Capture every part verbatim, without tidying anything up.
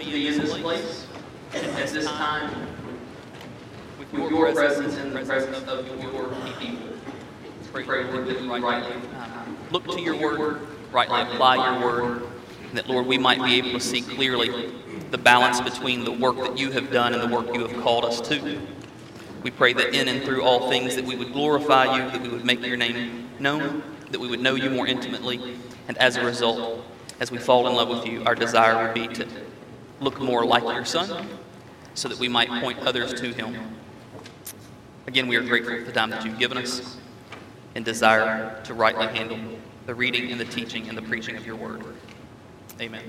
be in this place at this time with your presence and the presence of your people. Pray, Lord, that we rightly look to your word, rightly apply your word, and that, Lord, we might be able to see clearly the balance between the work that you have done and the work you have called us to. We pray that in and through all things that we would glorify you, that we would make your name known, that we would know you more intimately, and as a result, as we fall in love with you, our desire would be to look more like your Son, so that we might point others to him. Again, we are grateful for the time that you've given us and desire to rightly handle the reading and the teaching and the preaching of your word. Amen.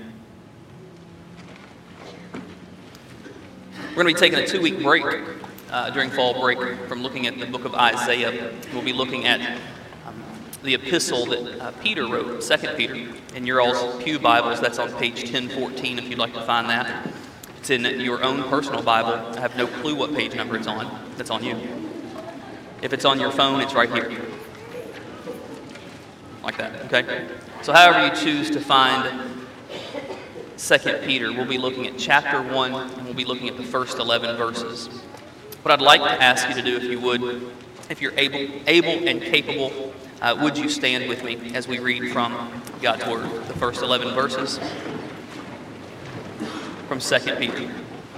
We're going to be taking a two-week break uh, during fall break from looking at the book of Isaiah. We'll be looking at um, the epistle that uh, Peter wrote, Second Peter. In your all's pew Bibles, that's on page ten fourteen if you'd like to find that. It's in your own personal Bible. I have no clue what page number it's on. That's on you. If it's on your phone, it's right here. Like that, okay? So however you choose to find Second Peter, we'll be looking at chapter one, and we'll be looking at the first eleven verses. What I'd like to ask you to do, if you would, if you're able, able and capable, uh, would you stand with me as we read from God's Word, the first eleven verses from Second Peter.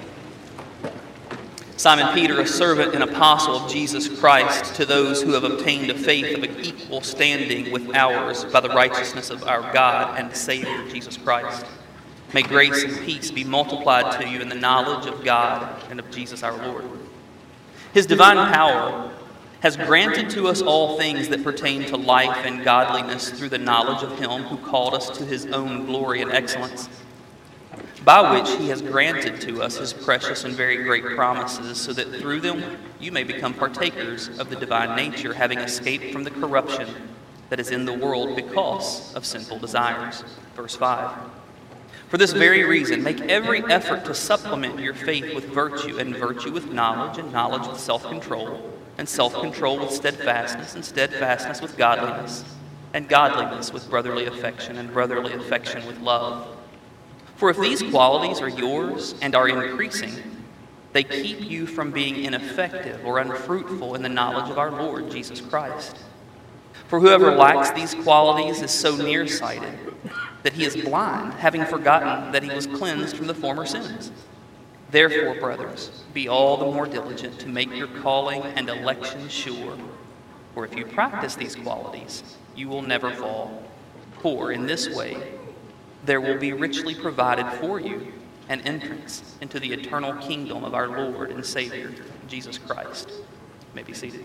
Simon Peter, a servant and apostle of Jesus Christ, to those who have obtained a faith of an equal standing with ours by the righteousness of our God and Savior, Jesus Christ. May grace and peace be multiplied to you in the knowledge of God and of Jesus our Lord. His divine power has granted to us all things that pertain to life and godliness through the knowledge of him who called us to his own glory and excellence, by which he has granted to us his precious and very great promises, so that through them you may become partakers of the divine nature, having escaped from the corruption that is in the world because of sinful desires. Verse five. For this very reason, make every effort to supplement your faith with virtue, and virtue with knowledge, and knowledge with self-control, and self-control with steadfastness, and steadfastness with godliness, and godliness with brotherly affection, and brotherly affection with love. For if these qualities are yours and are increasing, they keep you from being ineffective or unfruitful in the knowledge of our Lord Jesus Christ. For whoever lacks these qualities is so nearsighted that he is blind, having forgotten that he was cleansed from the former sins. Therefore, brothers, be all the more diligent to make your calling and election sure. For if you practice these qualities, you will never fall. For in this way, there will be richly provided for you an entrance into the eternal kingdom of our Lord and Savior, Jesus Christ. You may be seated.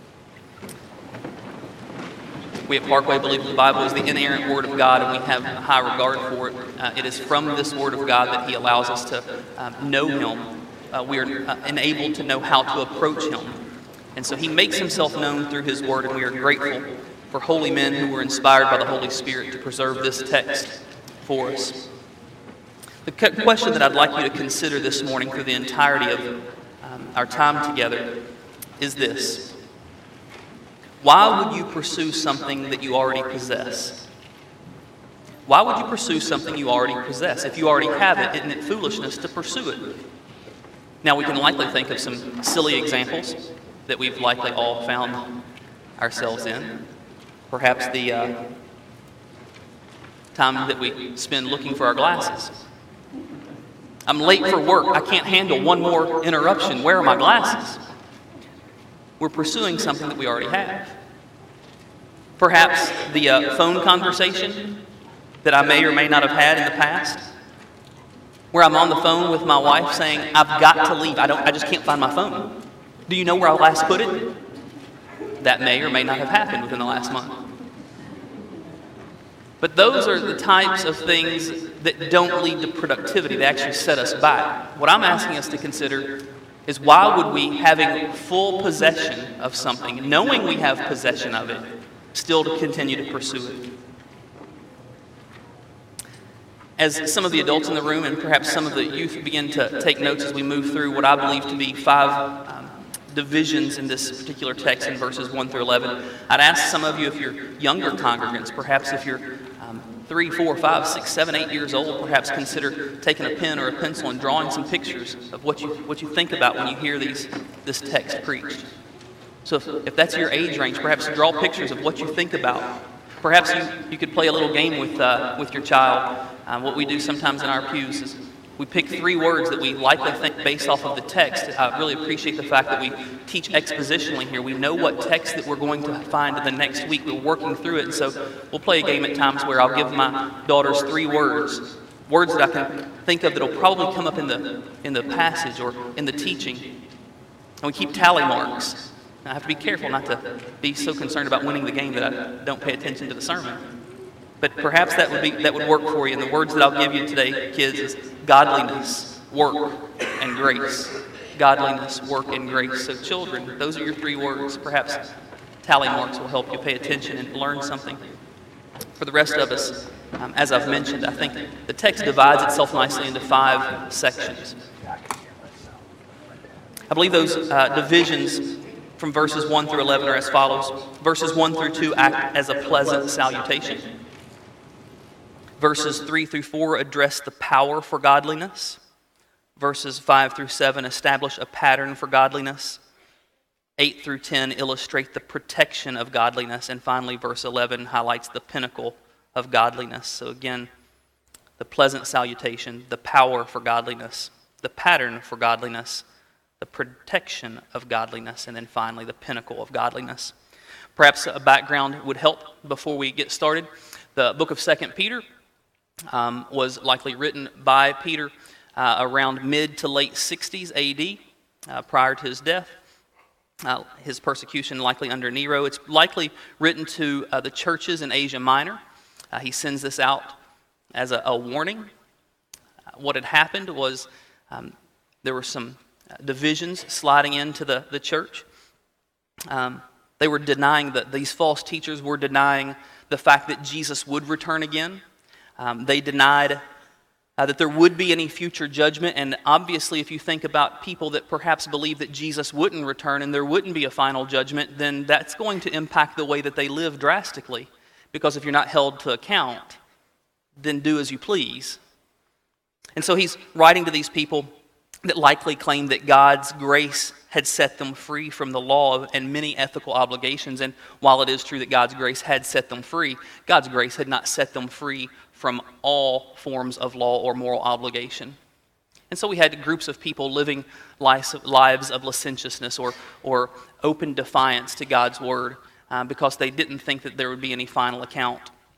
We at Parkway believe the Bible is the inerrant Word of God, and we have a high regard for it. Uh, it is from this Word of God that he allows us to um, know him. Uh, we are uh, enabled to know how to approach him. And so he makes himself known through his Word, and we are grateful for holy men who were inspired by the Holy Spirit to preserve this text for us. The question that I'd like you to consider this morning through the entirety of um, our time together is this. Why would you pursue something that you already possess? Why would you pursue something you already possess? If you already have it, isn't it foolishness to pursue it? Now, we can likely think of some silly examples that we've likely all found ourselves in. Perhaps the uh, time that we spend looking for our glasses. I'm late for work. I can't handle one more interruption. Where are my glasses? We're pursuing something that we already have. Perhaps the uh, phone conversation that I may or may not have had in the past, where I'm on the phone with my wife saying, I've got to leave. I don't. I just can't find my phone. Do you know where I last put it? That may or may not have happened within the last month. But those are the types of things that don't lead to productivity. They actually set us back. What I'm asking us to consider is, why would we, having full possession of something, knowing we have possession of it, still to continue to pursue it? As some of the adults in the room and perhaps some of the youth begin to take notes as we move through what I believe to be five um, divisions in this particular text in verses one through eleven, I'd ask some of you, if you're younger congregants, perhaps if you're um, three, four, five, six, seven, eight years old, perhaps consider taking a pen or a pencil and drawing some pictures of what you what you think about when you hear these this text preached. So if, if that's your age range, perhaps draw pictures of what you think about. Perhaps you, you could play a little game with uh, with your child. Uh, what we do sometimes in our pews is we pick three words that we likely think based off of the text. I really appreciate the fact that we teach expositionally here. We know what text that we're going to find the next week. We're working through it. And so we'll play a game at times where I'll give my daughters three words, words that I can think of that will probably come up in the, in the passage or in the teaching. And we keep tally marks. I have to be careful not to be so concerned about winning the game that I don't pay attention to the sermon. But perhaps that would be that would work for you. And the words that I'll give you today, kids, is godliness, work, and grace. Godliness, work, and grace. So children, those are your three words. Perhaps tally marks will help you pay attention and learn something. For the rest of us, um, as I've mentioned, I think the text divides itself nicely into five sections. I believe those uh, divisions from verses one through eleven are as follows. Verses one through two act as a pleasant salutation. Verses three through four address the power for godliness. Verses five through seven establish a pattern for godliness. eight through ten illustrate the protection of godliness. And finally, verse eleven highlights the pinnacle of godliness. So again, the pleasant salutation, the power for godliness, the pattern for godliness, the protection of godliness, and then finally the pinnacle of godliness. Perhaps a background would help before we get started. The book of Second Peter um, was likely written by Peter uh, around mid to late sixties A D, uh, prior to his death. Uh, his persecution likely under Nero. It's likely written to uh, the churches in Asia Minor. Uh, he sends this out as a, a warning. Uh, what had happened was um, there were some divisions sliding into the, the church. Um, they were denying that these false teachers were denying the fact that Jesus would return again. Um, they denied uh, that there would be any future judgment. And obviously, if you think about people that perhaps believe that Jesus wouldn't return and there wouldn't be a final judgment, then that's going to impact the way that they live drastically. Because if you're not held to account, then do as you please. And so he's writing to these people that likely claimed that God's grace had set them free from the law and many ethical obligations. And while it is true that God's grace had set them free, God's grace had not set them free from all forms of law or moral obligation. And so we had groups of people living lives of licentiousness or, or open defiance to God's word uh, because they didn't think that there would be any final account.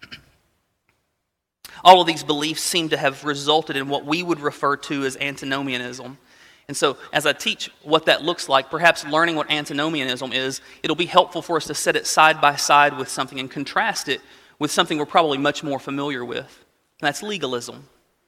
All of these beliefs seem to have resulted in what we would refer to as antinomianism. And so as I teach what that looks like, perhaps learning what antinomianism is, it'll be helpful for us to set it side by side with something and contrast it with something we're probably much more familiar with. And that's legalism.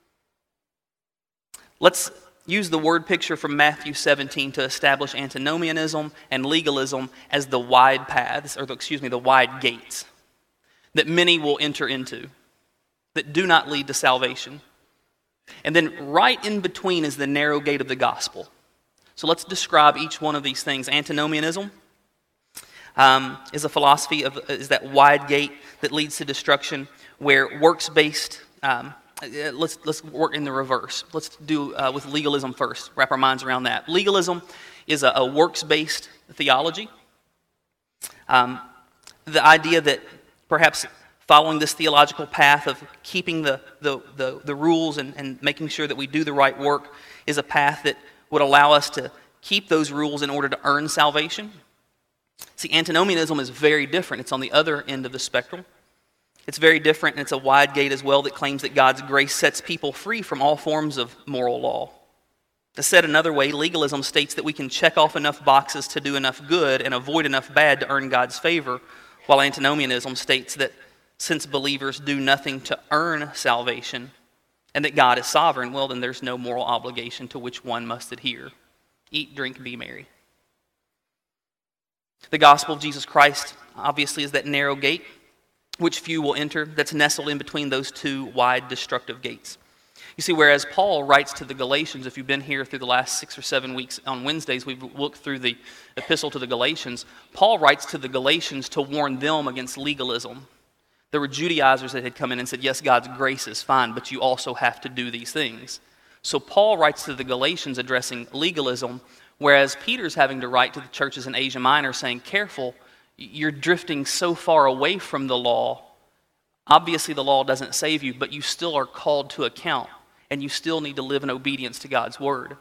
Let's use the word picture from Matthew seventeen to establish antinomianism and legalism as the wide paths, or the, excuse me, the wide gates that many will enter into, that do not lead to salvation. And then right in between is the narrow gate of the gospel. So let's describe each one of these things. Antinomianism um, is a philosophy of is that wide gate that leads to destruction, where works-based. Um, let's let's work in the reverse. Let's do uh, with legalism first. Wrap our minds around that. Legalism is a, a works-based theology. Um, the idea that perhaps following this theological path of keeping the, the, the, the rules and, and making sure that we do the right work is a path that would allow us to keep those rules in order to earn salvation. See, antinomianism is very different. It's on the other end of the spectrum. It's very different, and it's a wide gate as well that claims that God's grace sets people free from all forms of moral law. To said another way, legalism states that we can check off enough boxes to do enough good and avoid enough bad to earn God's favor, while antinomianism states that since believers do nothing to earn salvation and that God is sovereign, well, then there's no moral obligation to which one must adhere. Eat, drink, be merry. The gospel of Jesus Christ, obviously, is that narrow gate which few will enter, that's nestled in between those two wide, destructive gates. You see, whereas Paul writes to the Galatians, if you've been here through the last six or seven weeks on Wednesdays, we've looked through the epistle to the Galatians. Paul writes to the Galatians to warn them against legalism. There were Judaizers that had come in and said, yes, God's grace is fine, but you also have to do these things. So Paul writes to the Galatians addressing legalism, whereas Peter's having to write to the churches in Asia Minor saying, careful, you're drifting so far away from the law. Obviously, the law doesn't save you, but you still are called to account, and you still need to live in obedience to God's word.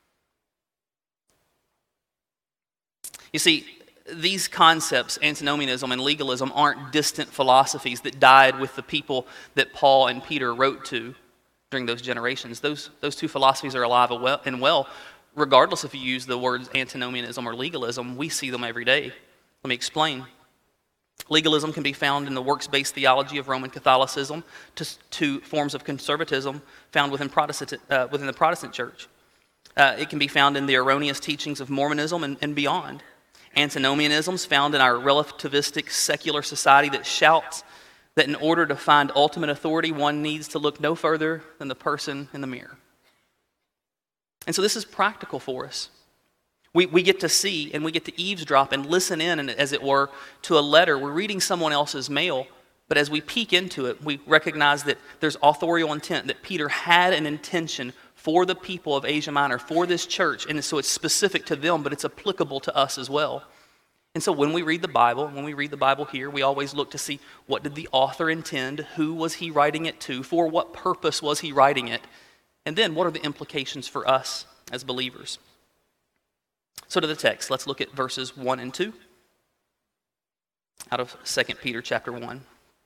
You see, these concepts, antinomianism and legalism, aren't distant philosophies that died with the people that Paul and Peter wrote to during those generations. Those, those two philosophies are alive and well, regardless if you use the words antinomianism or legalism. We see them every day. Let me explain. Legalism can be found in the works-based theology of Roman Catholicism to, to forms of conservatism found within, Protestant, uh, within the Protestant church. Uh, it can be found in the erroneous teachings of Mormonism and, and beyond. Antinomianism is found in our relativistic secular society that shouts that in order to find ultimate authority, one needs to look no further than the person in the mirror. And so this is practical for us. We, we get to see and we get to eavesdrop and listen in, and, as it were, to a letter. We're reading someone else's mail, but as we peek into it, we recognize that there's authorial intent, that Peter had an intention for the people of Asia Minor, for this church, and so it's specific to them, but it's applicable to us as well. And so when we read the Bible, when we read the Bible here, we always look to see, what did the author intend? Who was he writing it to? For what purpose was he writing it? And then what are the implications for us as believers? So to the text, let's look at verses one and two out of Second Peter chapter one.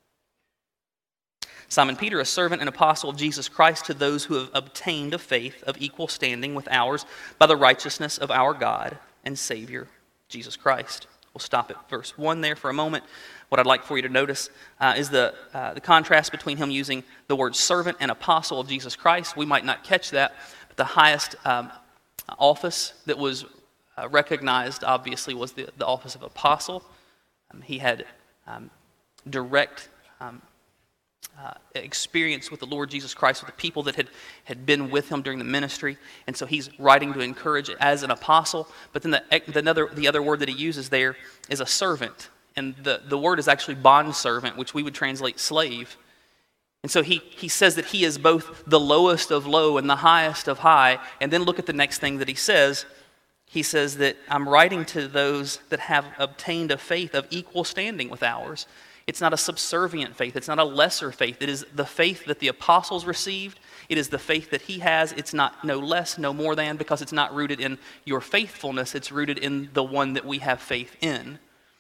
Simon Peter, a servant and apostle of Jesus Christ, to those who have obtained a faith of equal standing with ours by the righteousness of our God and Savior, Jesus Christ. We'll stop at verse one there for a moment. What I'd like for you to notice uh, is the, uh, the contrast between him using the word servant and apostle of Jesus Christ. We might not catch that, but the highest um, office that was uh, recognized, obviously, was the, the office of apostle. Um, he had um, direct um, uh, experience with the Lord Jesus Christ, with the people that had, had been with him during the ministry. And so he's writing to encourage as an apostle. But then the, the, another, the other word that he uses there is a servant. And the, the word is actually bondservant, which we would translate slave. And so he, he says that he is both the lowest of low and the highest of high. And then look at the next thing that he says. He says that I'm writing to those that have obtained a faith of equal standing with ours. It's not a subservient faith. It's not a lesser faith. It is the faith that the apostles received. It is the faith that he has. It's not no less, no more than, because it's not rooted in your faithfulness. It's rooted in the one that we have faith in.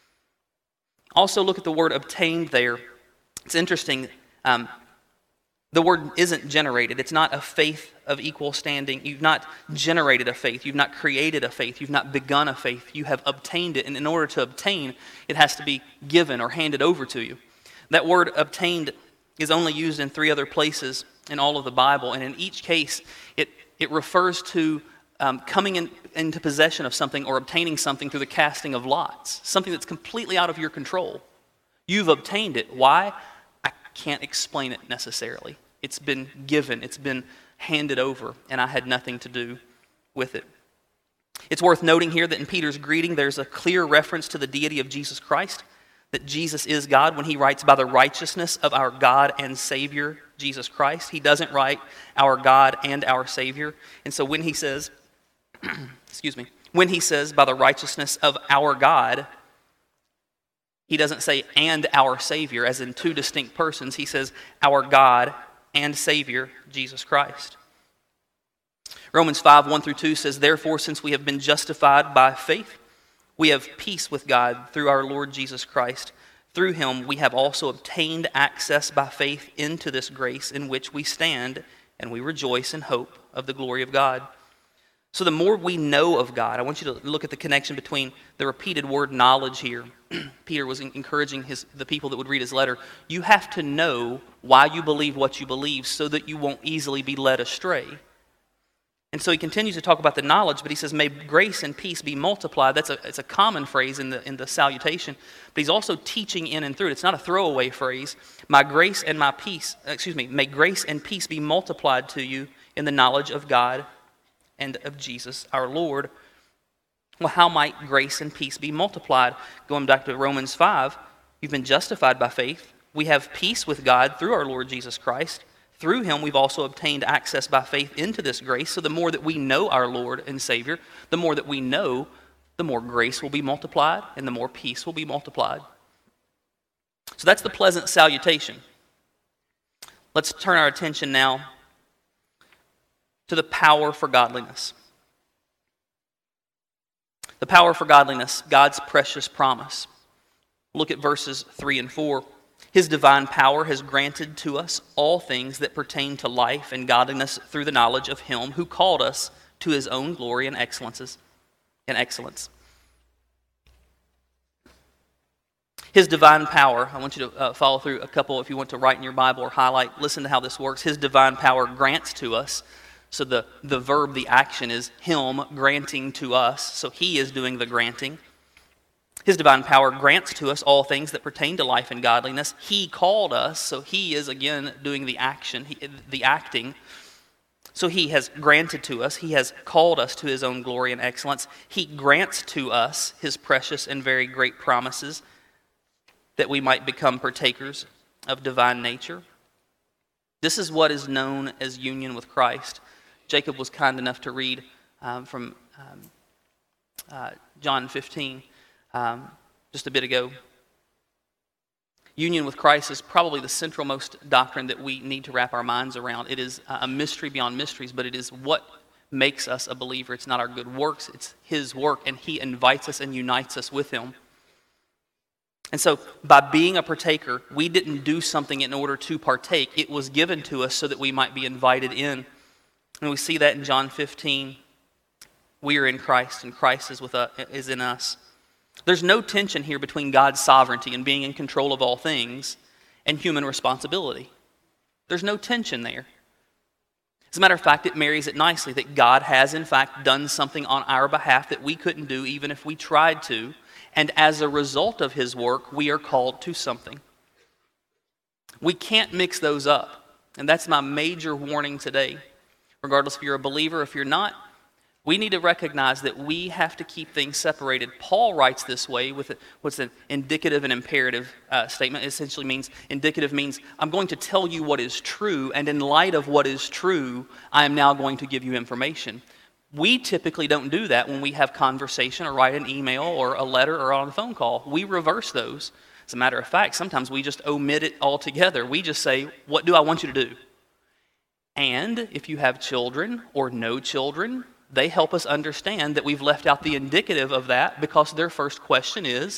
Also, look at the word obtained there. It's interesting. Um, the word isn't generated. It's not a faith of equal standing. You've not generated a faith. You've not created a faith. You've not begun a faith. You have obtained it. And in order to obtain, it has to be given or handed over to you. That word obtained is only used in three other places in all of the Bible. And in each case, it, it refers to um, coming in, into possession of something or obtaining something through the casting of lots. Something that's completely out of your control. You've obtained it. Why? I can't explain it necessarily. It's been given. It's been handed over, and I had nothing to do with it. It's worth noting here that in Peter's greeting, there's a clear reference to the deity of Jesus Christ, that Jesus is God when he writes by the righteousness of our God and Savior, Jesus Christ. He doesn't write our God and our Savior. And so when he says, excuse me, when he says by the righteousness of our God, he doesn't say and our Savior as in two distinct persons. He says our God and Savior, Jesus Christ. Romans five, one through two says, therefore, since we have been justified by faith, we have peace with God through our Lord Jesus Christ. Through him we have also obtained access by faith into this grace in which we stand, and we rejoice in hope of the glory of God. So the more we know of God, I want you to look at the connection between the repeated word knowledge here. Peter was encouraging his, the people that would read his letter. You have to know why you believe what you believe so that you won't easily be led astray. And so he continues to talk about the knowledge, but he says, may grace and peace be multiplied. That's a, it's a common phrase in the, in the salutation, but he's also teaching in and through it. It's not a throwaway phrase. My grace and my peace, excuse me, may grace and peace be multiplied to you in the knowledge of God and of Jesus our Lord. Well, how might grace and peace be multiplied? Going back to Romans five, you've been justified by faith. We have peace with God through our Lord Jesus Christ. Through him, we've also obtained access by faith into this grace. So the more that we know our Lord and Savior, the more that we know, the more grace will be multiplied and the more peace will be multiplied. So that's the pleasant salutation. Let's turn our attention now to the power for godliness. The power for godliness, God's precious promise. Look at verses three and four. His divine power has granted to us all things that pertain to life and godliness through the knowledge of him who called us to his own glory and excellences and excellence. His divine power, I want you to uh, follow through a couple if you want to write in your Bible or highlight. Listen to how this works. His divine power grants to us. So the, the verb, the action is him granting to us. So he is doing the granting. His divine power grants to us all things that pertain to life and godliness. He called us, so he is again doing the action, he, the acting. So he has granted to us, he has called us to his own glory and excellence. He grants to us his precious and very great promises that we might become partakers of divine nature. This is what is known as union with Christ. Jacob was kind enough to read um, from um, uh, John fifteen. Um, just a bit ago. Union with Christ is probably the centralmost doctrine that we need to wrap our minds around. It is a mystery beyond mysteries, but it is what makes us a believer. It's not our good works, it's his work, and he invites us and unites us with him. And so, by being a partaker, we didn't do something in order to partake. It was given to us so that we might be invited in. And we see that in John fifteen. We are in Christ, and Christ is, with us, is in us. There's no tension here between God's sovereignty and being in control of all things and human responsibility. There's no tension there. As a matter of fact, it marries it nicely that God has in fact done something on our behalf that we couldn't do even if we tried to, and as a result of his work, we are called to something. We can't mix those up, and that's my major warning today. Regardless if you're a believer or if you're not, we need to recognize that we have to keep things separated. Paul writes this way with a, what's an indicative and imperative uh, statement. It essentially means, indicative means, I'm going to tell you what is true, and in light of what is true, I am now going to give you information. We typically don't do that when we have conversation or write an email or a letter or on a phone call. We reverse those. As a matter of fact, sometimes we just omit it altogether. We just say, what do I want you to do? And if you have children or no children, they help us understand that we've left out the indicative of that because their first question is,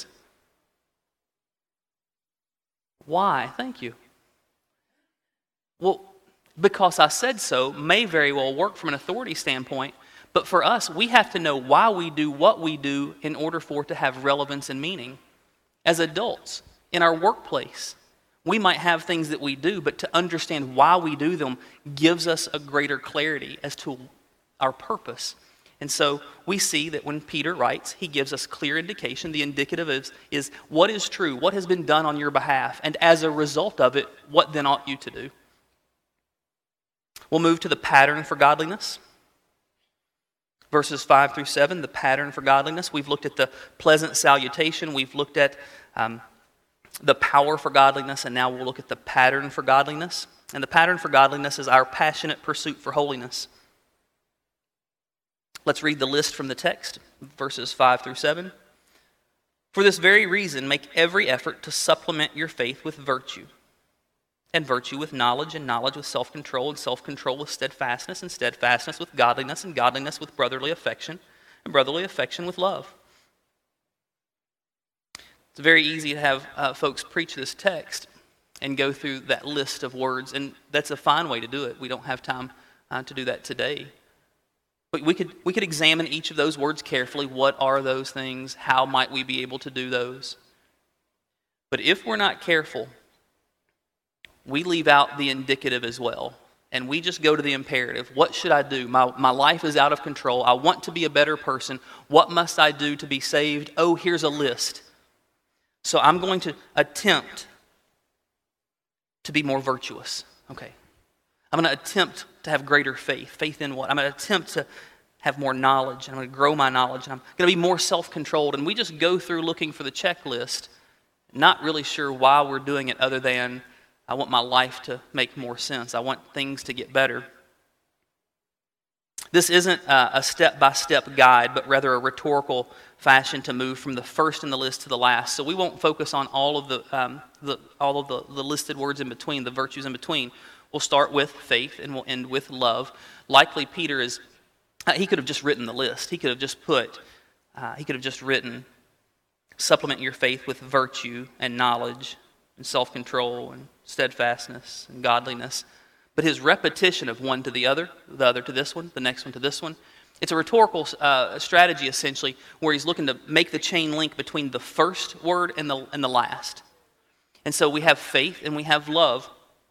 why? Thank you. Well, because I said so may very well work from an authority standpoint, but for us, we have to know why we do what we do in order for it to have relevance and meaning. As adults, in our workplace, we might have things that we do, but to understand why we do them gives us a greater clarity as to our purpose. And so we see that when Peter writes, he gives us clear indication. The indicative is, is what is true, what has been done on your behalf, and as a result of it, what then ought you to do? We'll move to the pattern for godliness. Verses five through seven, the pattern for godliness. We've looked at the pleasant salutation. We've looked at um, the power for godliness, and now we'll look at the pattern for godliness. And the pattern for godliness is our passionate pursuit for holiness. Let's read the list from the text, verses five through seven. For this very reason, make every effort to supplement your faith with virtue, and virtue with knowledge, and knowledge with self-control, and self-control with steadfastness, and steadfastness with godliness, and godliness with brotherly affection, and brotherly affection with love. It's very easy to have uh, folks preach this text and go through that list of words, and that's a fine way to do it. We don't have time uh, to do that today. But we could we could examine each of those words carefully. What are those things? How might we be able to do those? But if we're not careful, we leave out the indicative as well. And we just go to the imperative. What should I do? My, my life is out of control. I want to be a better person. What must I do to be saved? Oh, here's a list. So I'm going to attempt to be more virtuous. Okay. I'm going to attempt to have greater faith. Faith in what? I'm going to attempt to have more knowledge. And I'm going to grow my knowledge. And I'm going to be more self-controlled. And we just go through looking for the checklist. not really sure why we're doing it other than I want my life to make more sense. I want things to get better. This isn't a step-by-step guide, but rather a rhetorical fashion to move from the first in the list to the last. So we won't focus on all of the, um, the all of the, the listed words in between, the virtues in between. We'll start with faith and we'll end with love. Likely Peter is, uh, he could have just written the list. He could have just put, uh, he could have just written, supplement your faith with virtue and knowledge and self-control and steadfastness and godliness. But his repetition of one to the other, the other to this one, the next one to this one, it's a rhetorical uh, strategy essentially where he's looking to make the chain link between the first word and the, and the last. And so we have faith and we have love.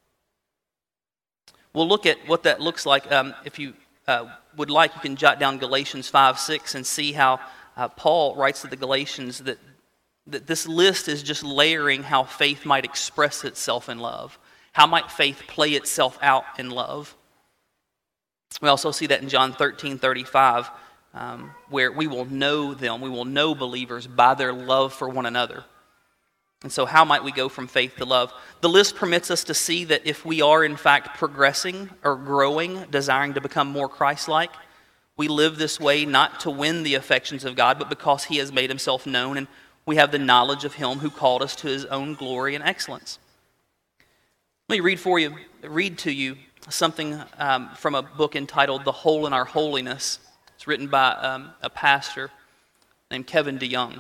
We'll look at what that looks like. Um, if you uh, would like, you can jot down Galatians five six and see how uh, Paul writes to the Galatians that, that this list is just layering how faith might express itself in love. How might faith play itself out in love? We also see that in John thirteen thirty-five, um, where we will know them, we will know believers by their love for one another. And so how might we go from faith to love? The list permits us to see that if we are in fact progressing or growing, desiring to become more Christ-like, we live this way not to win the affections of God, but because He has made Himself known and we have the knowledge of Him who called us to His own glory and excellence. Let me read for you, read to you something um, from a book entitled The Hole in Our Holiness. It's written by um, a pastor named Kevin DeYoung.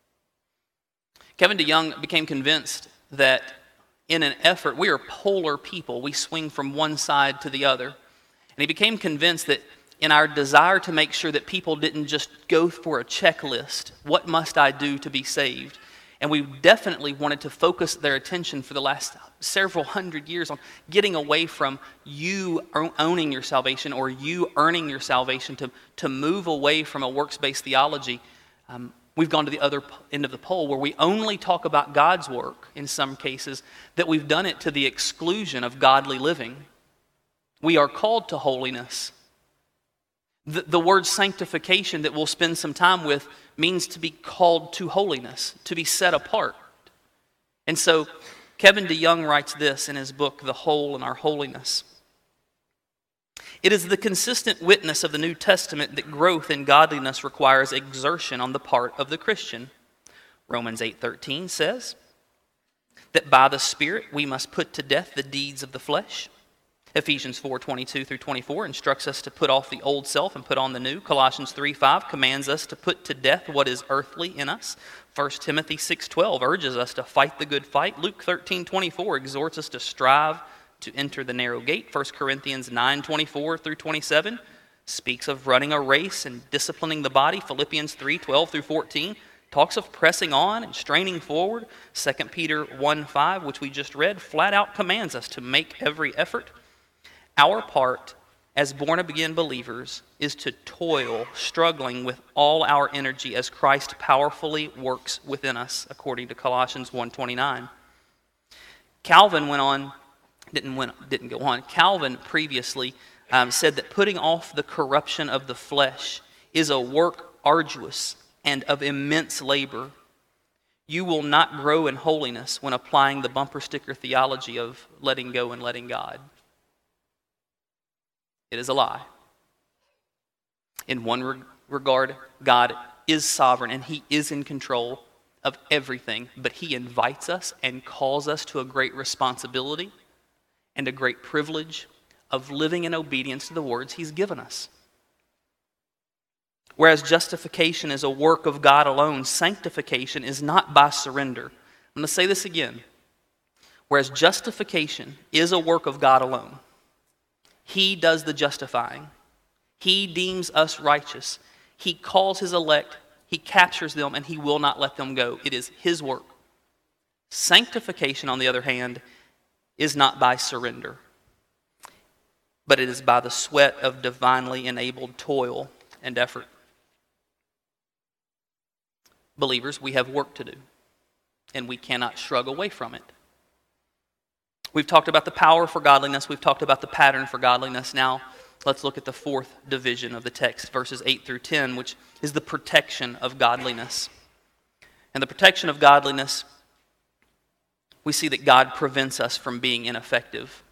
Kevin DeYoung became convinced that in an effort, we are polar people. We swing from one side to the other. And he became convinced that in our desire to make sure that people didn't just go for a checklist, what must I do to be saved? And we definitely wanted to focus their attention for the last several hundred years on getting away from you owning your salvation or you earning your salvation to, to move away from a works-based theology. Um, we've gone to the other end of the pole where we only talk about God's work in some cases, that we've done it to the exclusion of godly living. We are called to holiness. The, the word sanctification that we'll spend some time with means to be called to holiness, to be set apart. And so Kevin DeYoung writes this in his book, The Hole in Our Holiness. It is the consistent witness of the New Testament that growth in godliness requires exertion on the part of the Christian. Romans eight thirteen says that by the Spirit we must put to death the deeds of the flesh. Ephesians four twenty-two through twenty-four instructs us to put off the old self and put on the new. Colossians three five commands us to put to death what is earthly in us. First Timothy six twelve urges us to fight the good fight. Luke thirteen twenty-four exhorts us to strive to enter the narrow gate. First Corinthians nine twenty-four through twenty-seven speaks of running a race and disciplining the body. Philippians three twelve through fourteen talks of pressing on and straining forward. Second Peter one five, which we just read, flat out commands us to make every effort. Our part as born-again believers is to toil, struggling with all our energy as Christ powerfully works within us, according to Colossians one twenty-nine. Calvin went on, didn't, went, didn't go on, Calvin previously um, said that putting off the corruption of the flesh is a work arduous and of immense labor. You will not grow in holiness when applying the bumper sticker theology of letting go and letting God. It is a lie. In one re- regard, God is sovereign and He is in control of everything, but He invites us and calls us to a great responsibility and a great privilege of living in obedience to the words He's given us. Whereas justification is a work of God alone, sanctification is not by surrender. I'm going to say this again. Whereas justification is a work of God alone, He does the justifying. He deems us righteous. He calls His elect. He captures them and He will not let them go. It is His work. Sanctification, on the other hand, is not by surrender, but it is by the sweat of divinely enabled toil and effort. Believers, we have work to do, and we cannot shrug away from it. We've talked about the power for godliness. We've talked about the pattern for godliness. Now, let's look at the fourth division of the text, verses eight through ten, which is the protection of godliness. And the protection of godliness we see that God prevents us from being ineffective.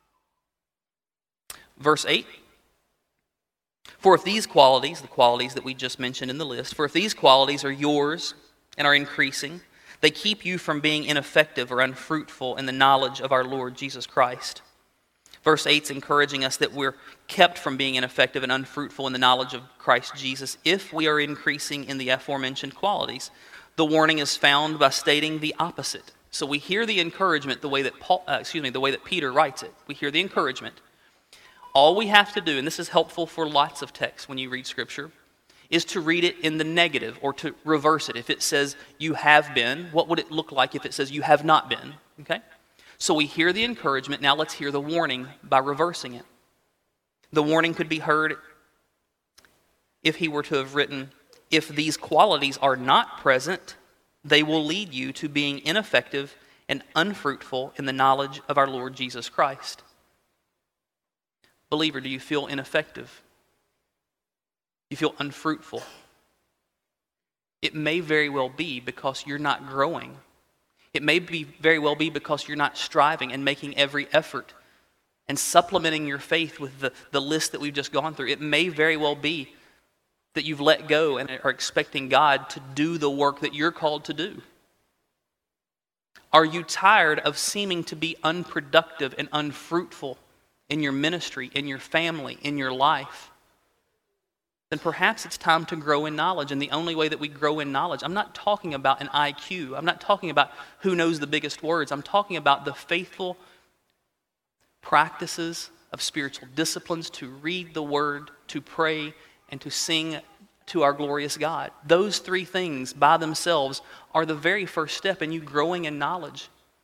Verse eight, for if these qualities, the qualities that we just mentioned in the list, for if these qualities are yours and are increasing, they keep you from being ineffective or unfruitful in the knowledge of our Lord Jesus Christ. Verse eight is encouraging us that we're kept from being ineffective and unfruitful in the knowledge of Christ Jesus if we are increasing in the aforementioned qualities. The warning is found by stating the opposite. So we hear the encouragement the way that Paul, uh, excuse me, the way that Peter writes it. We hear the encouragement. All we have to do, and this is helpful for lots of texts when you read Scripture, is to read it in the negative or to reverse it. If it says you have been, what would it look like if it says you have not been? Okay? So we hear the encouragement, now let's hear the warning by reversing it. The warning could be heard if he were to have written, if these qualities are not present, they will lead you to being ineffective and unfruitful in the knowledge of our Lord Jesus Christ. Believer, do you feel ineffective? You feel unfruitful? It may very well be because you're not growing. It may be very well be because you're not striving and making every effort and supplementing your faith with the, the list that we've just gone through. It may very well be that you've let go and are expecting God to do the work that you're called to do. Are you tired of seeming to be unproductive and unfruitful in your ministry, in your family, in your life? Then perhaps it's time to grow in knowledge. And the only way that we grow in knowledge, I'm not talking about an I Q. I'm not talking about who knows the biggest words. I'm talking about the faithful practices of spiritual disciplines to read the Word, to pray, and to sing to our glorious God. Those three things by themselves are the very first step in you growing in knowledge.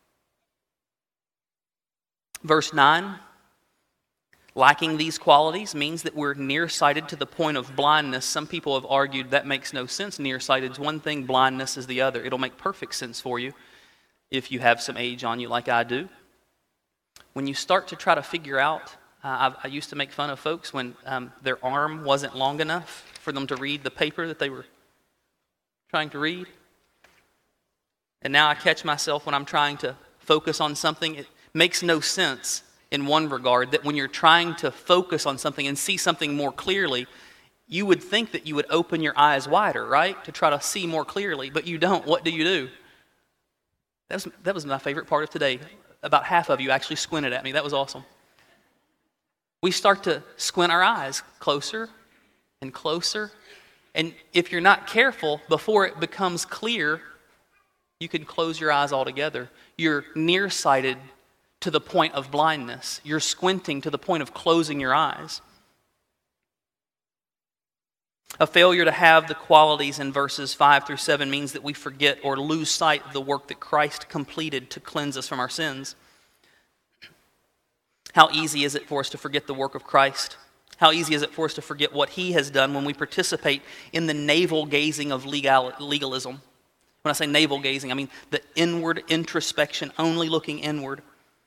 Verse nine, lacking these qualities means that we're nearsighted to the point of blindness. Some people have argued that makes no sense. Nearsighted is one thing, blindness is the other. It'll make perfect sense for you if you have some age on you like I do. When you start to try to figure out, uh, I, I used to make fun of folks when um, their arm wasn't long enough for them to read the paper that they were trying to read. And now I catch myself when I'm trying to focus on something. It makes no sense in one regard, that when you're trying to focus on something and see something more clearly, you would think that you would open your eyes wider, right? To try to see more clearly, but you don't. What do you do? That was, that was my favorite part of today. About half of you actually squinted at me. That was awesome. We start to squint our eyes closer and closer. And if you're not careful, before it becomes clear, you can close your eyes altogether. You're nearsighted to the point of blindness. You're squinting to the point of closing your eyes. A failure to have the qualities in verses five through seven means that we forget or lose sight of the work that Christ completed to cleanse us from our sins. How easy is it for us to forget the work of Christ? How easy is it for us to forget what He has done when we participate in the navel-gazing of legal, legalism? When I say navel-gazing, I mean the inward introspection, only looking inward.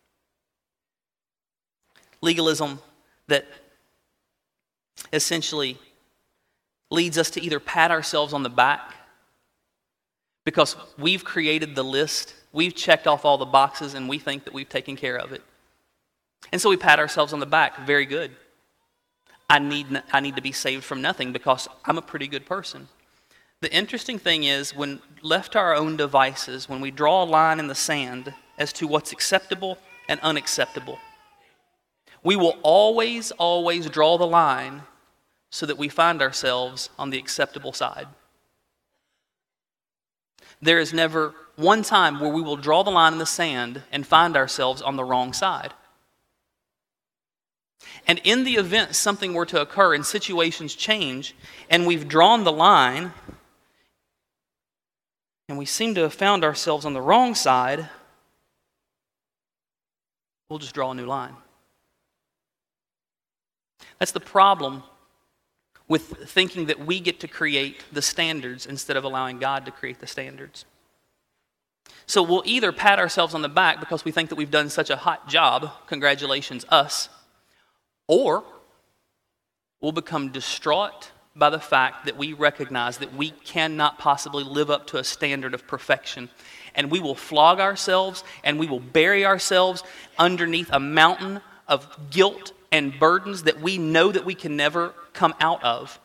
Legalism that essentially leads us to either pat ourselves on the back because we've created the list, we've checked off all the boxes, and we think that we've taken care of it. And so we pat ourselves on the back. Very good. I need, I need to be saved from nothing because I'm a pretty good person. The interesting thing is, when left to our own devices, when we draw a line in the sand as to what's acceptable and unacceptable, we will always, always draw the line so that we find ourselves on the acceptable side. There is never one time where we will draw the line in the sand and find ourselves on the wrong side. And in the event something were to occur and situations change, and we've drawn the line, and we seem to have found ourselves on the wrong side, we'll just draw a new line. That's the problem with thinking that we get to create the standards instead of allowing God to create the standards. So we'll either pat ourselves on the back because we think that we've done such a hot job, congratulations us, or we'll become distraught by the fact that we recognize that we cannot possibly live up to a standard of perfection. And we will flog ourselves and we will bury ourselves underneath a mountain of guilt and burdens that we know that we can never come out of.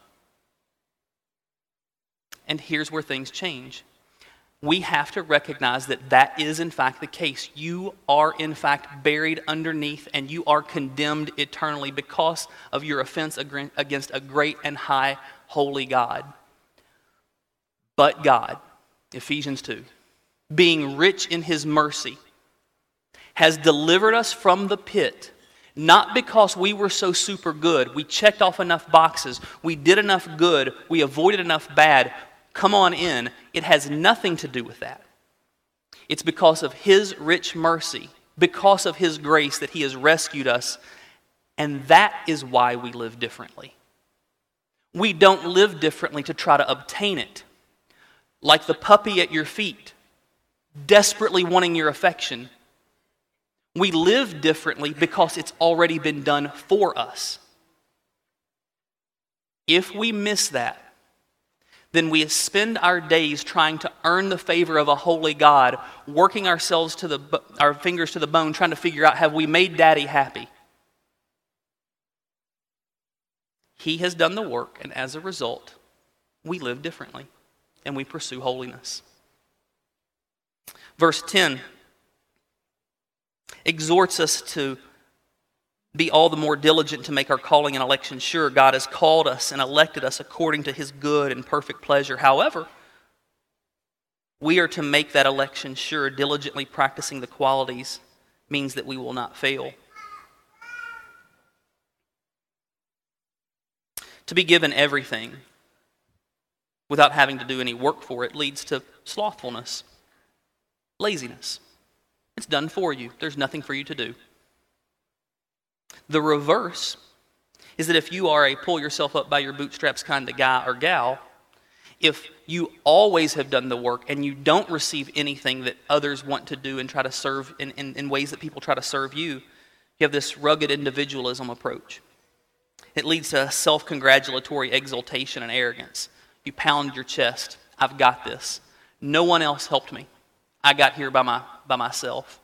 And here's where things change. We have to recognize that that is in fact the case. You are in fact buried underneath and you are condemned eternally because of your offense against a great and high holy God. But God, Ephesians two, being rich in his mercy, has delivered us from the pit, not because we were so super good, we checked off enough boxes, we did enough good, we avoided enough bad. Come on in. It has nothing to do with that. It's because of his rich mercy, because of his grace that he has rescued us, and that is why we live differently. We don't live differently to try to obtain it. Like the puppy at your feet, desperately wanting your affection. We live differently because it's already been done for us. If we miss that, then we spend our days trying to earn the favor of a holy God, working ourselves to the our fingers to the bone, trying to figure out, have we made Daddy happy? He has done the work, and as a result, we live differently, and we pursue holiness. Verse ten exhorts us to be all the more diligent to make our calling and election sure. God has called us and elected us according to his good and perfect pleasure. However, we are to make that election sure. Diligently practicing the qualities means that we will not fail. To be given everything without having to do any work for it leads to slothfulness, laziness. It's done for you. There's nothing for you to do. The reverse is that if you are a pull yourself up by your bootstraps kind of guy or gal, if you always have done the work and you don't receive anything that others want to do and try to serve in, in, in ways that people try to serve you, you have this rugged individualism approach. It leads to self-congratulatory exultation and arrogance. You pound your chest. I've got this. No one else helped me. I got here by my by myself.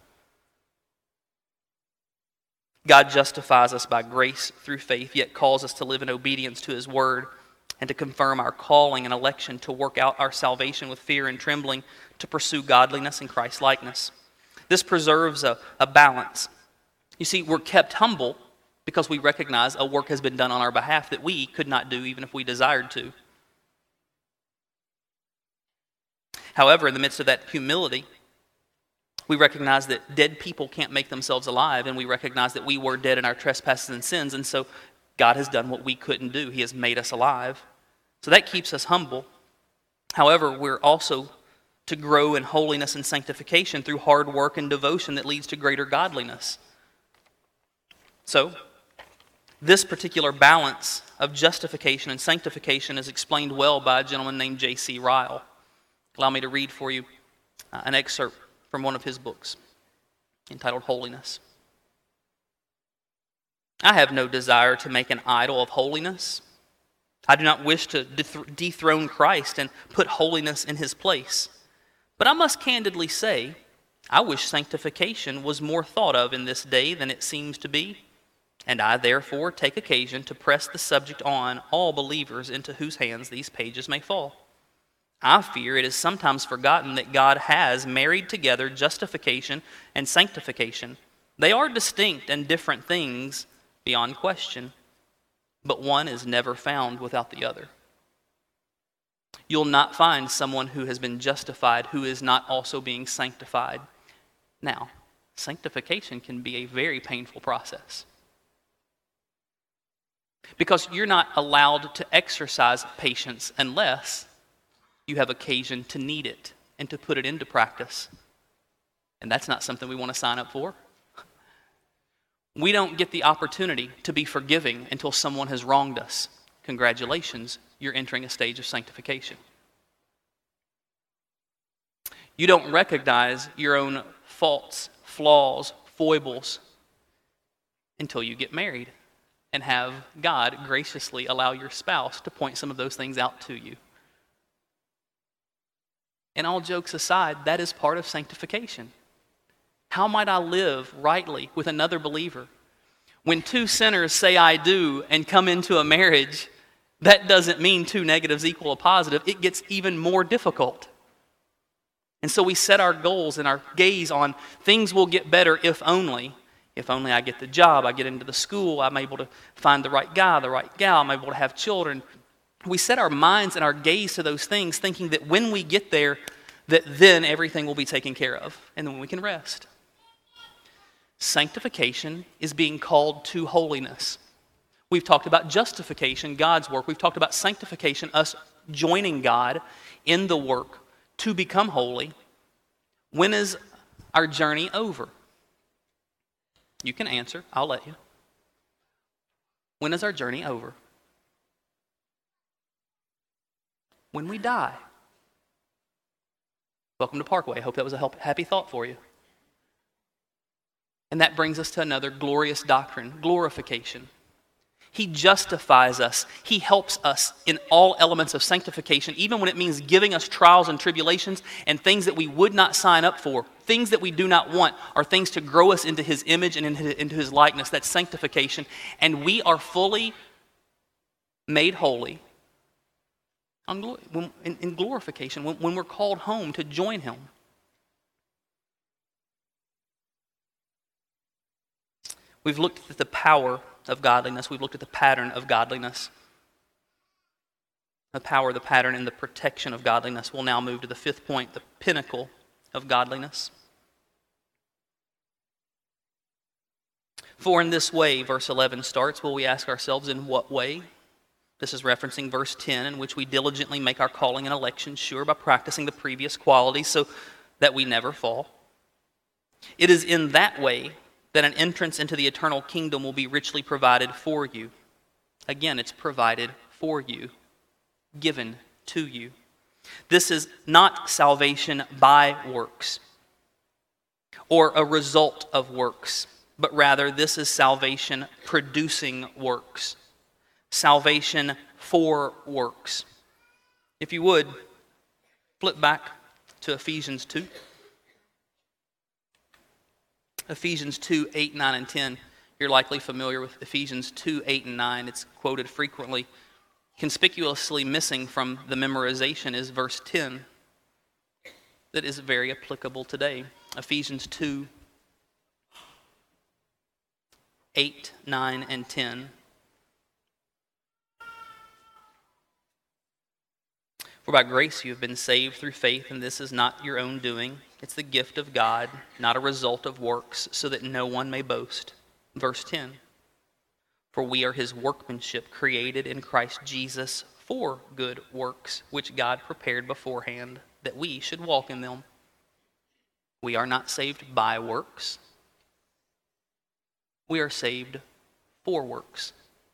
God justifies us by grace through faith, yet calls us to live in obedience to his word and to confirm our calling and election to work out our salvation with fear and trembling, to pursue godliness and Christ-likeness. This preserves a, a balance. You see, we're kept humble because we recognize a work has been done on our behalf that we could not do even if we desired to. However, in the midst of that humility, we recognize that dead people can't make themselves alive, and we recognize that we were dead in our trespasses and sins, and so God has done what we couldn't do. He has made us alive. So that keeps us humble. However, we're also to grow in holiness and sanctification through hard work and devotion that leads to greater godliness. So, this particular balance of justification and sanctification is explained well by a gentleman named J C Ryle. Allow me to read for you uh, an excerpt from one of his books entitled Holiness. I have no desire to make an idol of holiness. I do not wish to dethrone Christ and put holiness in his place. But I must candidly say, I wish sanctification was more thought of in this day than it seems to be, and I therefore take occasion to press the subject on all believers into whose hands these pages may fall. I fear it is sometimes forgotten that God has married together justification and sanctification. They are distinct and different things beyond question, but one is never found without the other. You'll not find someone who has been justified who is not also being sanctified. Now, sanctification can be a very painful process, because you're not allowed to exercise patience unless you have occasion to need it and to put it into practice. And that's not something we want to sign up for. We don't get the opportunity to be forgiving until someone has wronged us. Congratulations, you're entering a stage of sanctification. You don't recognize your own faults, flaws, foibles until you get married. and have God graciously allow your spouse to point some of those things out to you. And all jokes aside, that is part of sanctification. How might I live rightly with another believer? When two sinners say I do and come into a marriage, that doesn't mean two negatives equal a positive. It gets even more difficult. And so we set our goals and our gaze on things will get better if only. If only I get the job, I get into the school, I'm able to find the right guy, the right gal, I'm able to have children. We set our minds and our gaze to those things thinking that when we get there, that then everything will be taken care of and then we can rest. Sanctification is being called to holiness. We've talked about justification, God's work. We've talked about sanctification, us joining God in the work to become holy. When is our journey over? You can answer. I'll let you. When is our journey over? When we die. Welcome to Parkway. I hope that was a help, happy thought for you. And that brings us to another glorious doctrine, glorification. He justifies us. He helps us in all elements of sanctification, even when it means giving us trials and tribulations and things that we would not sign up for. Things that we do not want are things to grow us into His image and into His likeness. That's sanctification. And we are fully made holy in glorification when we're called home to join Him. We've looked at the power of godliness. We've looked at the pattern of godliness. The power, the pattern, and the protection of godliness. We'll now move to the fifth point, the pinnacle of godliness. For in this way, verse eleven starts, will we ask ourselves, in what way? This is referencing verse ten, in which we diligently make our calling and election sure by practicing the previous qualities so that we never fall. It is in that way that an entrance into the eternal kingdom will be richly provided for you. Again, it's provided for you, given to you. This is not salvation by works or a result of works, but rather this is salvation producing works. Salvation for works. If you would, flip back to Ephesians two. Ephesians two, eight, nine, and ten. You're likely familiar with Ephesians two, eight, and nine. It's quoted frequently. Conspicuously missing from the memorization is verse ten. That is very applicable today. Ephesians two, eight, nine, and ten. For by grace you have been saved through faith, and this is not your own doing. It's the gift of God, not a result of works, so that no one may boast. Verse ten. For we are His workmanship, created in Christ Jesus for good works, which God prepared beforehand, that we should walk in them. We are not saved by works. We are saved for works.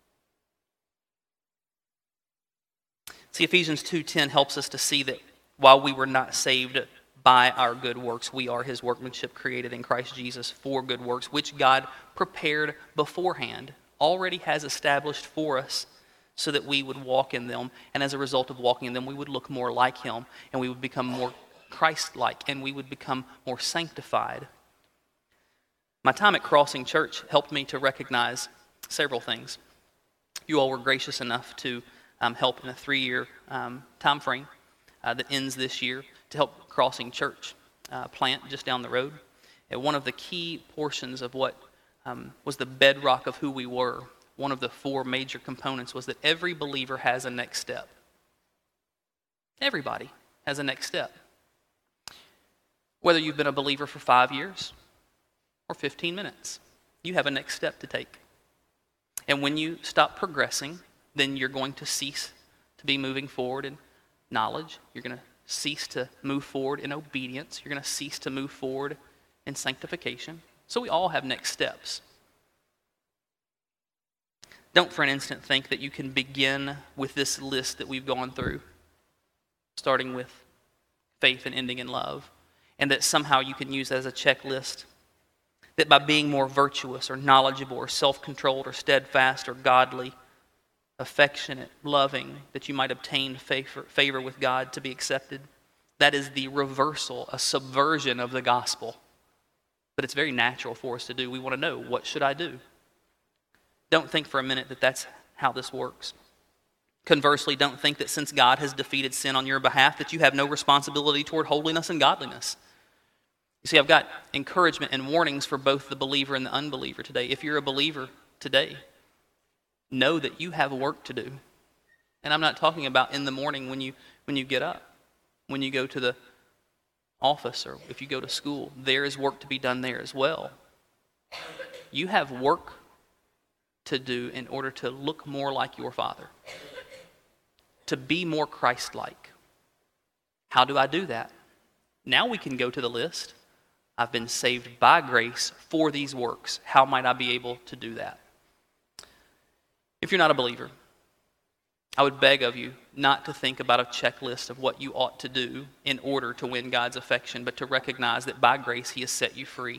See, Ephesians two ten helps us to see that while we were not saved by our good works, we are His workmanship created in Christ Jesus for good works, which God prepared beforehand, already has established for us so that we would walk in them. And as a result of walking in them, we would look more like Him, and we would become more Christ-like, and we would become more sanctified. My time at Crossing Church helped me to recognize several things. You all were gracious enough to um, help in a three-year um, time frame uh, that ends this year to help Crossing Church uh, plant just down the road. And one of the key portions of what um, was the bedrock of who we were, one of the four major components, was that every believer has a next step. Everybody has a next step. Whether you've been a believer for five years or fifteen minutes, you have a next step to take. And when you stop progressing, then you're going to cease to be moving forward in knowledge. You're going to cease to move forward in obedience. You're going to cease to move forward in sanctification. So we all have next steps. Don't for an instant think that you can begin with this list that we've gone through, starting with faith and ending in love, and that somehow you can use that as a checklist that by being more virtuous or knowledgeable or self-controlled or steadfast or godly, affectionate, loving, that you might obtain favor, favor with God to be accepted. That is the reversal, a subversion of the gospel. But it's very natural for us to do. We want to know, what should I do? Don't think for a minute that that's how this works. Conversely, don't think that since God has defeated sin on your behalf, that you have no responsibility toward holiness and godliness. You see, I've got encouragement and warnings for both the believer and the unbeliever today. If you're a believer today, know that you have work to do. And I'm not talking about in the morning when you when you get up, when you go to the office, or if you go to school. There is work to be done there as well. You have work to do in order to look more like your Father, to be more Christ-like. How do I do that? Now we can go to the list. I've been saved by grace for these works. How might I be able to do that? If you're not a believer, I would beg of you not to think about a checklist of what you ought to do in order to win God's affection, but to recognize that by grace He has set you free.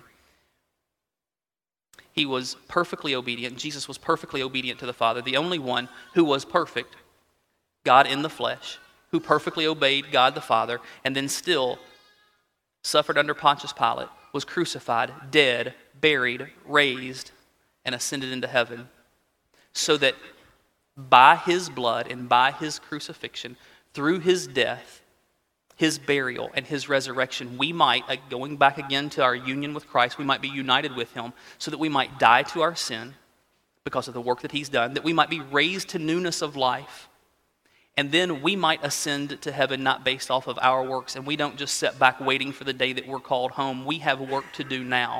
He was perfectly obedient. Jesus was perfectly obedient to the Father, the only one who was perfect, God in the flesh, who perfectly obeyed God the Father, and then still suffered under Pontius Pilate, was crucified, dead, buried, raised, and ascended into heaven, so that by His blood and by His crucifixion, through His death, His burial, and His resurrection, we might, going back again to our union with Christ, we might be united with Him, so that we might die to our sin because of the work that He's done, that we might be raised to newness of life, and then we might ascend to heaven not based off of our works, and we don't just sit back waiting for the day that we're called home. We have work to do now.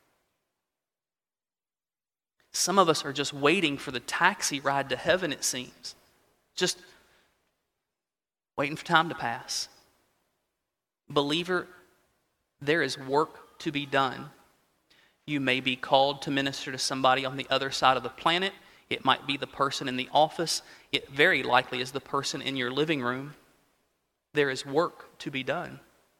Some of us are just waiting for the taxi ride to heaven, it seems. Just waiting for time to pass. Believer, there is work to be done. You may be called to minister to somebody on the other side of the planet. It might be the person in the office. It very likely is the person in your living room. There is work to be done.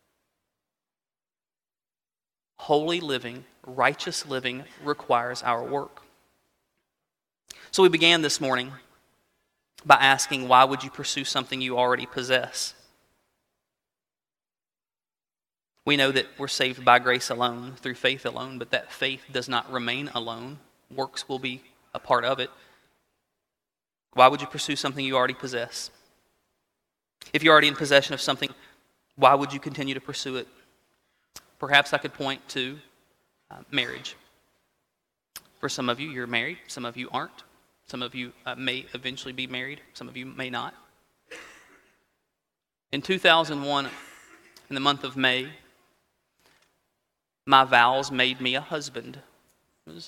Holy living, righteous living requires our work. So we began this morning by asking, why would you pursue something you already possess? We know that we're saved by grace alone, through faith alone, but that faith does not remain alone. Works will be a part of it. Why would you pursue something you already possess? If you're already in possession of something, why would you continue to pursue it? Perhaps I could point to uh, marriage. For some of you, you're married. Some of you aren't. Some of you uh, may eventually be married. Some of you may not. In two thousand one, in the month of May, my vows made me a husband. It was,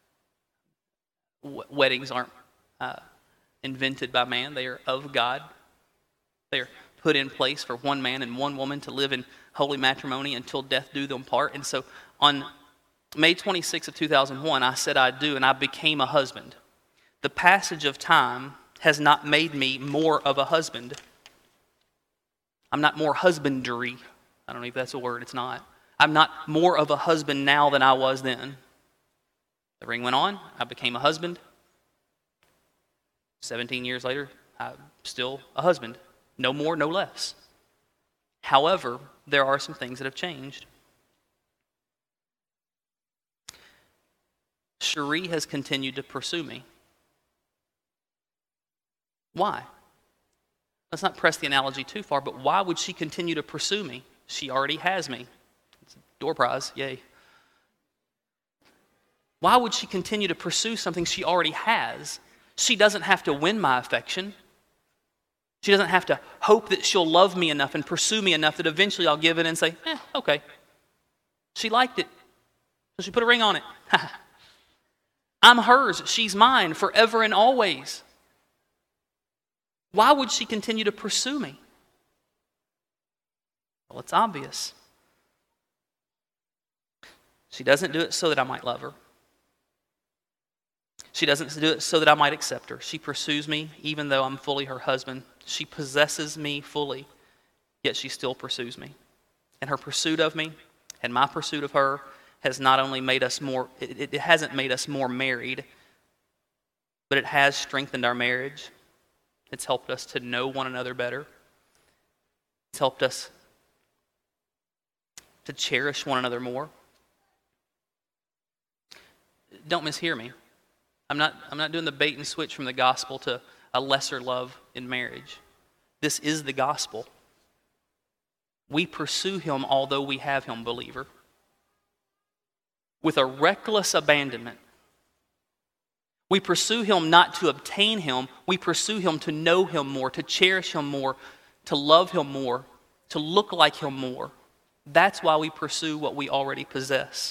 w- weddings aren't uh, invented by man. They are of God. They are put in place for one man and one woman to live in holy matrimony until death do them part. And so on May twenty-sixth of two thousand one, I said I do, and I became a husband. The passage of time has not made me more of a husband. I'm not more husbandry. I don't know if that's a word. It's not. I'm not more of a husband now than I was then. The ring went on. I became a husband. seventeen years later, I'm still a husband. No more, no less. However, there are some things that have changed. Cherie has continued to pursue me. Why? Let's not press the analogy too far, but why would she continue to pursue me? She already has me. It's a door prize, yay. Why would she continue to pursue something she already has? She doesn't have to win my affection. She doesn't have to hope that she'll love me enough and pursue me enough that eventually I'll give in and say, eh, okay. She liked it, so she put a ring on it. I'm hers, she's mine forever and always. Why would she continue to pursue me? Well, it's obvious. She doesn't do it so that I might love her. She doesn't do it so that I might accept her. She pursues me even though I'm fully her husband. She possesses me fully, yet she still pursues me. And her pursuit of me and my pursuit of her has not only made us more, it, it hasn't made us more married, but it has strengthened our marriage. It's helped us to know one another better. It's helped us to cherish one another more. Don't mishear me. I'm not, I'm not doing the bait and switch from the gospel to a lesser love in marriage. This is the gospel. We pursue him although we have him, believer. With a reckless abandonment. We pursue him not to obtain him. We pursue him to know him more, to cherish him more, to love him more, to look like him more. That's why we pursue what we already possess.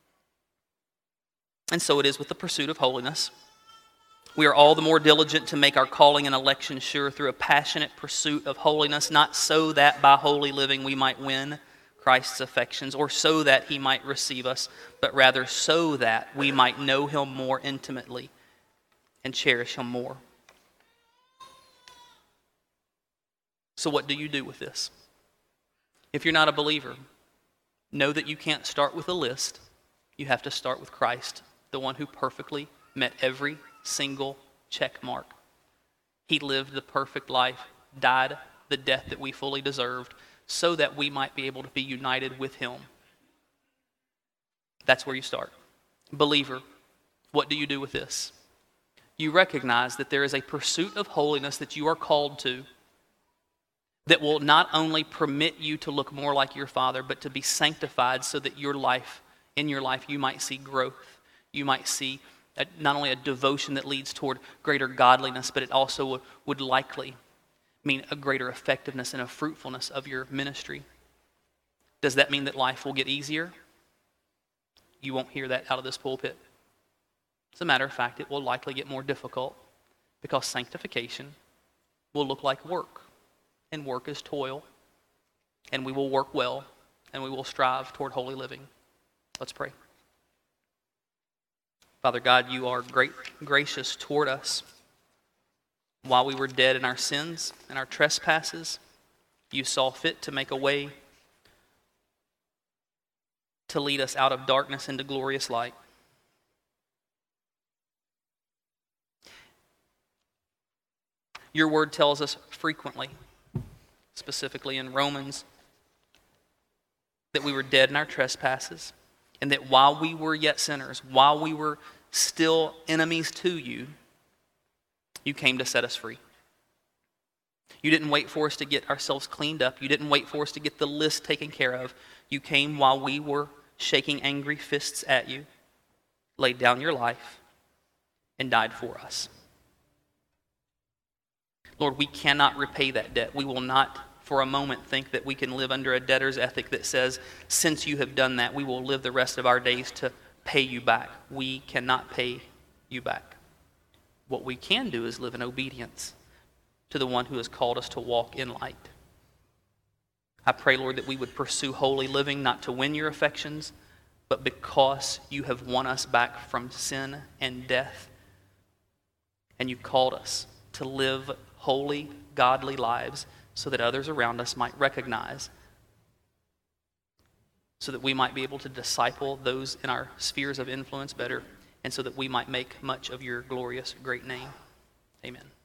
And so it is with the pursuit of holiness. We are all the more diligent to make our calling and election sure through a passionate pursuit of holiness, not so that by holy living we might win Christ's affections or so that he might receive us, but rather so that we might know him more intimately and cherish him more. So what do you do with this? If you're not a believer, know that you can't start with a list. You have to start with Christ, the one who perfectly met every single check mark. He lived the perfect life, died the death that we fully deserved, so that we might be able to be united with him. That's where you start. Believer, what do you do with this? You recognize that there is a pursuit of holiness that you are called to that will not only permit you to look more like your Father, but to be sanctified so that your life, in your life, you might see growth. You might see a, not only a devotion that leads toward greater godliness, but it also would, would likely mean a greater effectiveness and a fruitfulness of your ministry. Does that mean that life will get easier? You won't hear that out of this pulpit. As a matter of fact, it will likely get more difficult because sanctification will look like work, and work is toil, and we will work well, and we will strive toward holy living. Let's pray. Father God, you are great, gracious toward us. While we were dead in our sins and our trespasses, you saw fit to make a way to lead us out of darkness into glorious light. Your word tells us frequently, specifically in Romans, that we were dead in our trespasses, and that while we were yet sinners, while we were still enemies to you, you came to set us free. You didn't wait for us to get ourselves cleaned up. You didn't wait for us to get the list taken care of. You came while we were shaking angry fists at you, laid down your life, and died for us. Lord, we cannot repay that debt. We will not for a moment think that we can live under a debtor's ethic that says, since you have done that, we will live the rest of our days to pay you back. We cannot pay you back. What we can do is live in obedience to the one who has called us to walk in light. I pray, Lord, that we would pursue holy living, not to win your affections, but because you have won us back from sin and death, and you called us to live holy, godly lives so that others around us might recognize, so that we might be able to disciple those in our spheres of influence better, and so that we might make much of your glorious great name. Amen.